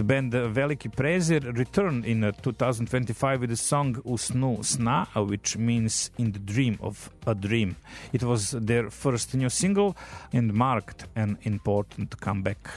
band Veliki Prezir returned in 2025 with the song U snu sna, which means in the dream of a dream. It was their first new single and marked an important comeback.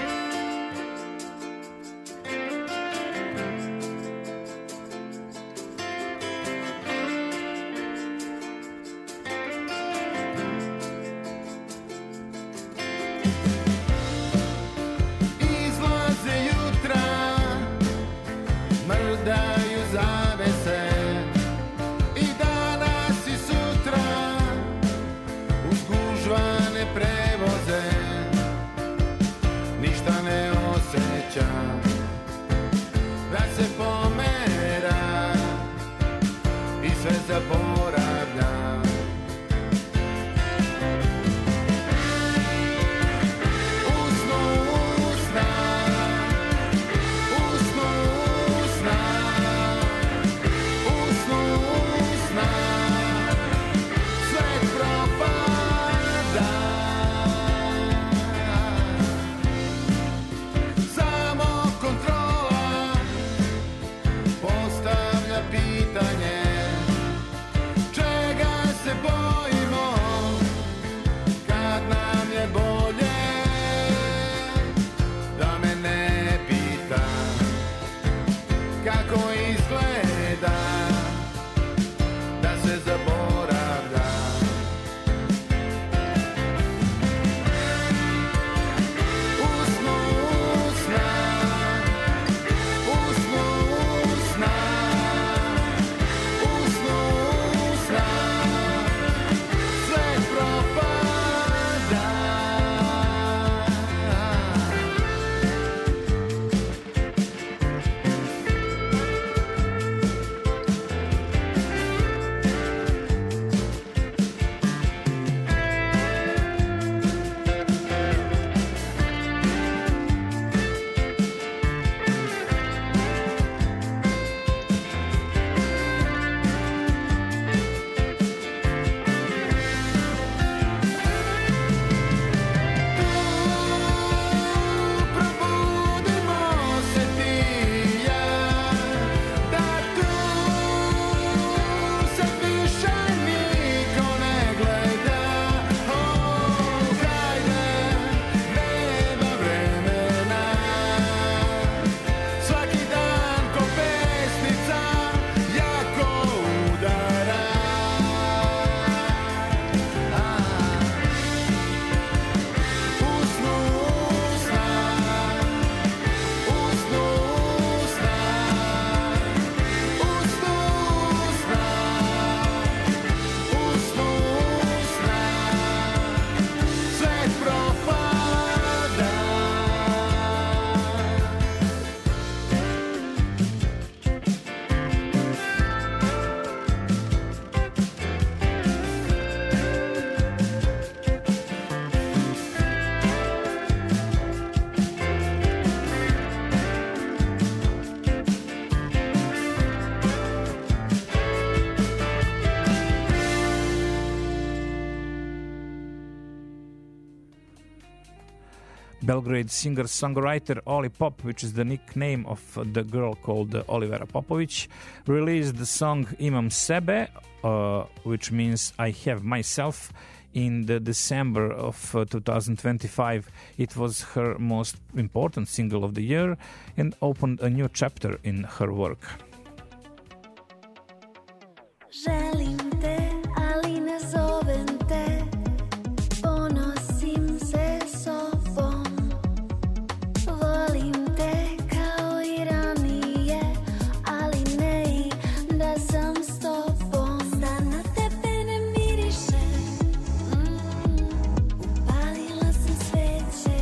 Belgrade singer-songwriter Oli Pop, which is the nickname of the girl called Olivera Popović, released the song Imam Sebe, which means I have myself, in the December of 2025. It was her most important single of the year and opened a new chapter in her work. Želim te, ali ne zovem te, ponosim se sobom. Volim te kao i ranije, ali ne i da sam s tobom. Da na tebe ne miriše, upalila sam sveće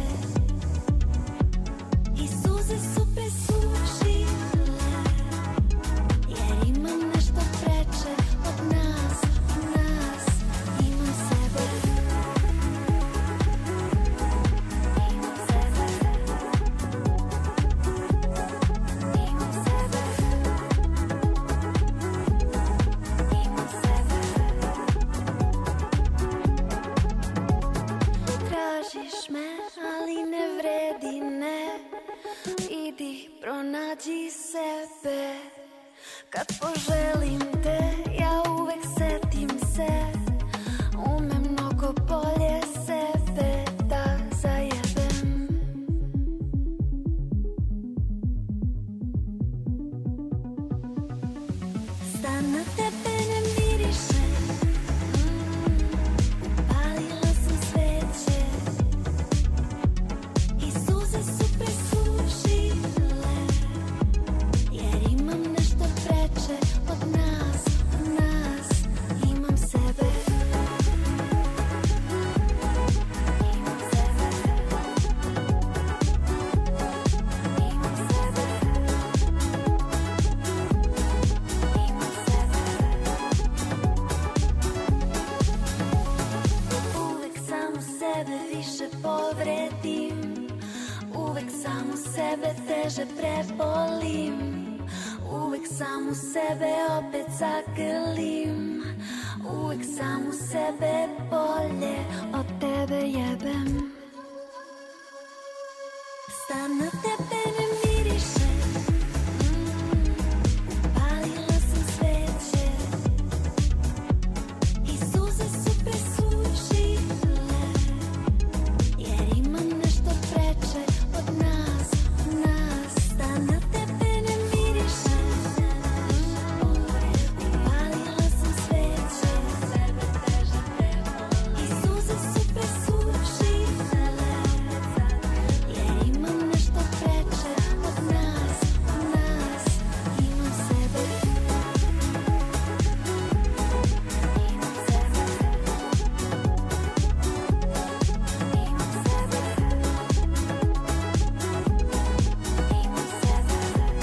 i suze su presušile, jer imam nešto preče od nas. nađi sebe. Kad poželim te, ja uvek setim se. Umem mnogo bolje sebe da zajebem. Stan na tebe ne miriše. Upalila sam sveće i suze su presušile, jer imam nešto preče od nas, imam sebe. Imam sebe. Imam sebe. Imam sebe. Uvek samo sebe više povredim, uvek samo sebe teže prebolim, uvek samo sebe opet zagrlim, uvek samo sebe bolje od tebe jebem. Stan na tebe ne miriše. Upalila sam sveće i suze su presušile, jer imam nešto preče od nas. Stan na tebe ne miriše. Upalila sam sveće i suze su presušile, jer imam nešto preče od nas. Imam sebe. Imam sebe. Imam sebe. Imam sebe.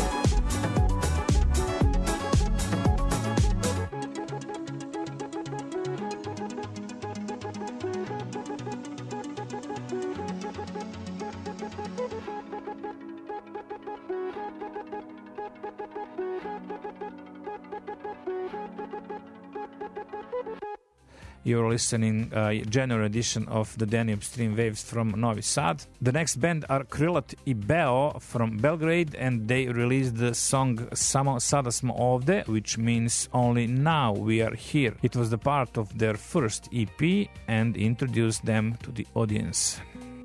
You're listening January edition of the Danube Stream Waves from Novi Sad. The next band are Krilat i Beo from Belgrade, and they released the song Samo sada smo ovde, which means only now we are here. It was the part of their first EP and introduced them to the audience.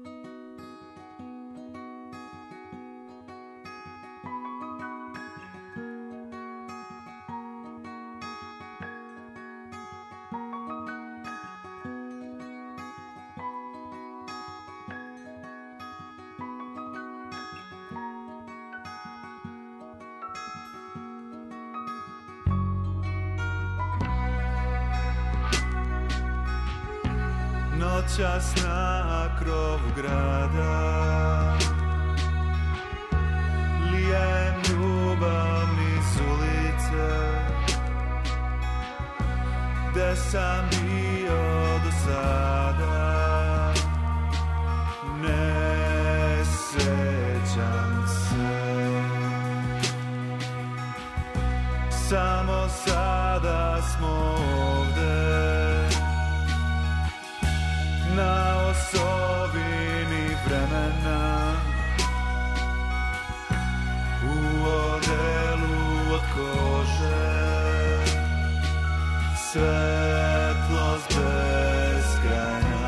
Noćas na krovu grada lijem ljubav niz ulice, gde sam bio do sada, ne sećam se. Samo sada smo ovde na osobini vremena, u odelu od kože, svetlost beskrajna.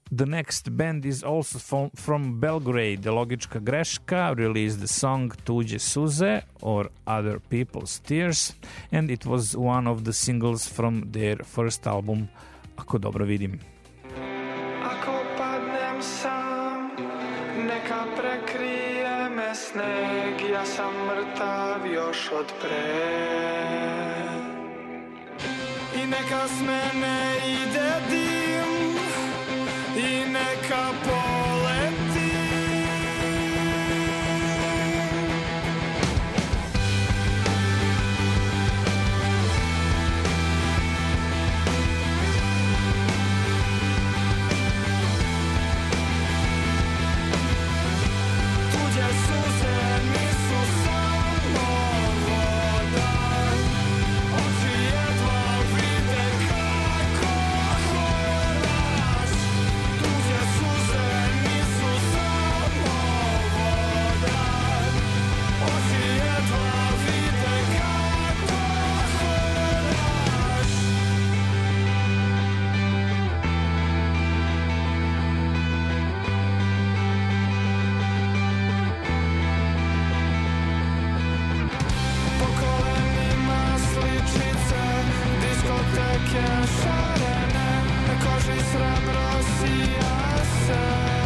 The next band is also from Belgrade. Logička greška released the song Tuđe suze or Other People's Tears, and it was one of the singles from their first album, Ako dobro vidim. Ako padnem sam, neka prekrije me sneg, ja sam mrtav još od pre. I neka s mene ide dim, i neka poleti. Tuđe suze nisu samo voda, oči jedva vide kako hodaš. Tuđe suze nisu samo voda, oči jedva vide kako hodaš. Po kolenima sličice, diskoteke šarene, na koži srebro sija se.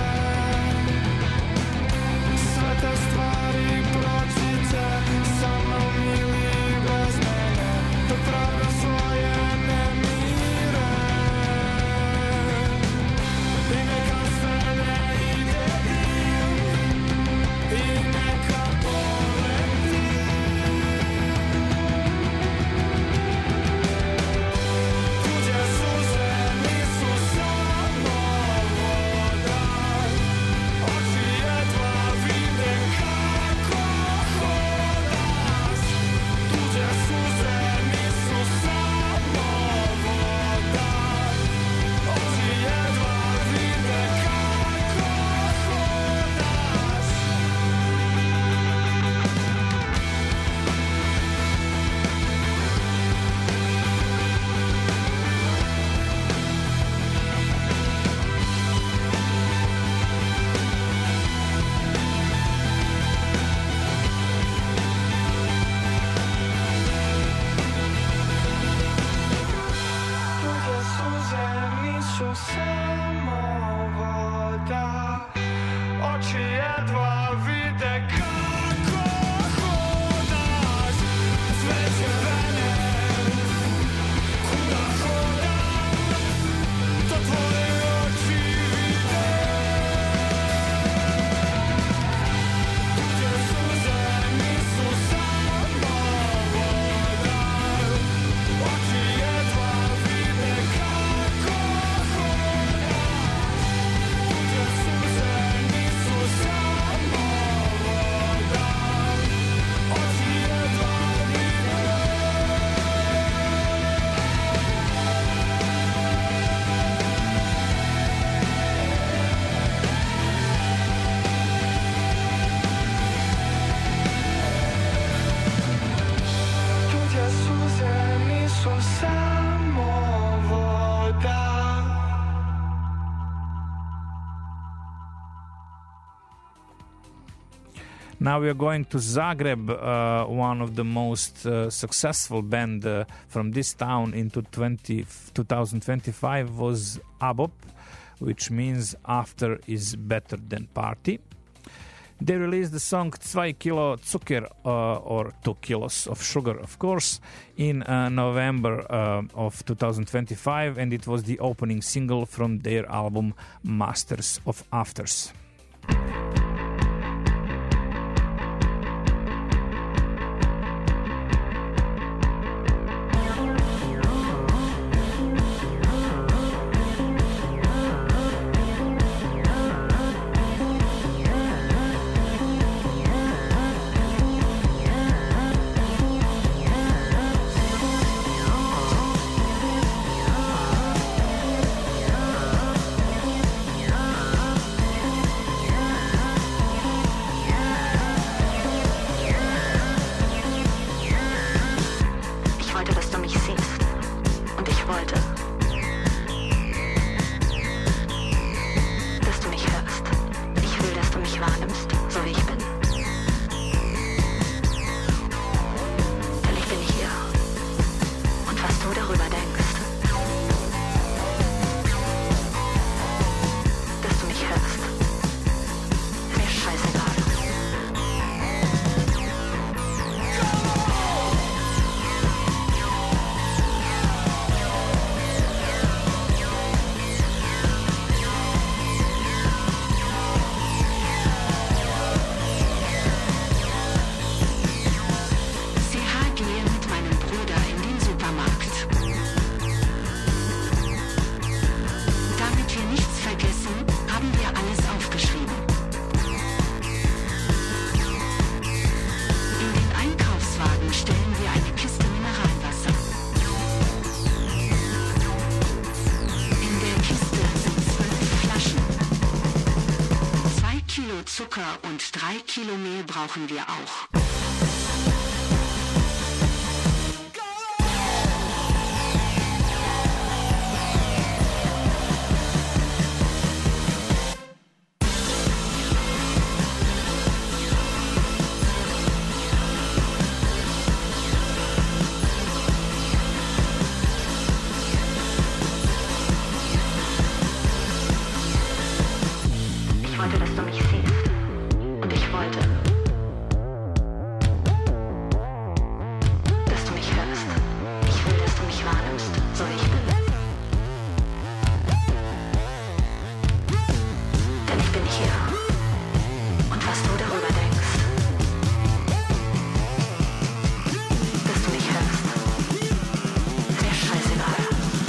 Sve te stvari prođite, sa mnom ili bez mene, dok pravda svoje ne mire. I neka s mene ide dim, i neka poleti. Tuđe suze nisu samo voda, oči jedva vide kako hodaš. Tuđe suze nisu samo voda, oči jedva vide kako hodaš. Tuđe suze nisu samo voda, oči jedva vide kako hodaš. Sveće vene, kuda hodam, to tvoje oči vide. Tuđe suze nisu samo voda, oči jedva vide kako hodaš. Tuđe suze nisu samo voda, oči jedva vide. Tuđe suze nisu samo voda. Now we are going to Zagreb. One of the most successful band from this town into 2025 was ABOP, which means After is Better Than Party. They released the song 2 kilo Zucker, or 2 kilos of sugar, of course, in November of 2025, and it was the opening single from their album Masters of Afters. Yeah. Kilo Zucker und 3 Kilo Mehl brauchen wir auch. Ich wollte, dass du mich siehst. Und ich wollte, dass du mich hörst. Ich will, dass du mich wahrnimmst, so wie ich bin. Denn ich bin hier. Und was du darüber denkst, dass du mich hörst, ist mir scheißegal.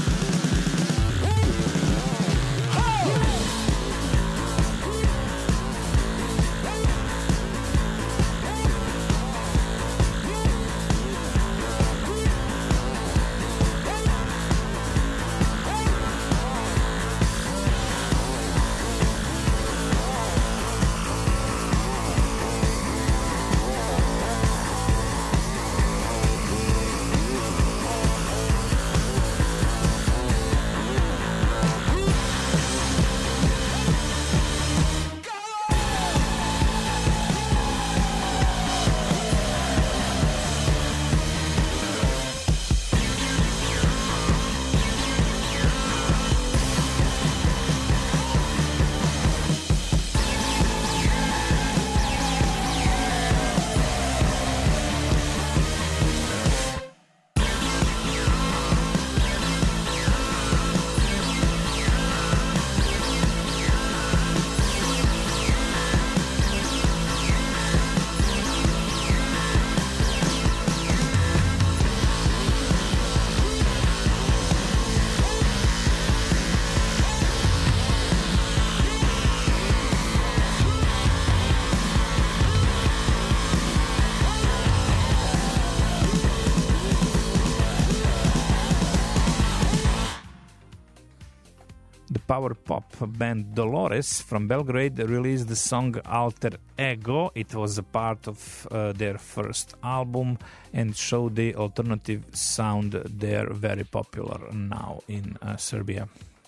Power pop band Dolores from Belgrade released the song Alter Ego. It was a part of their first album and showed the alternative sound. They're very popular now in Serbia.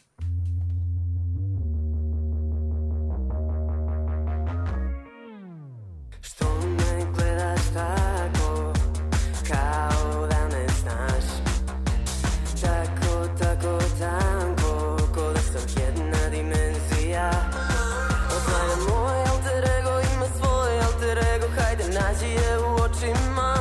Što me gledaš tako, kao da ne znaš, tako tanko, ko da sam jedna dimenzija. Oznaj da moj alter ego ima svoj alter ego, hajde nađi je u očima.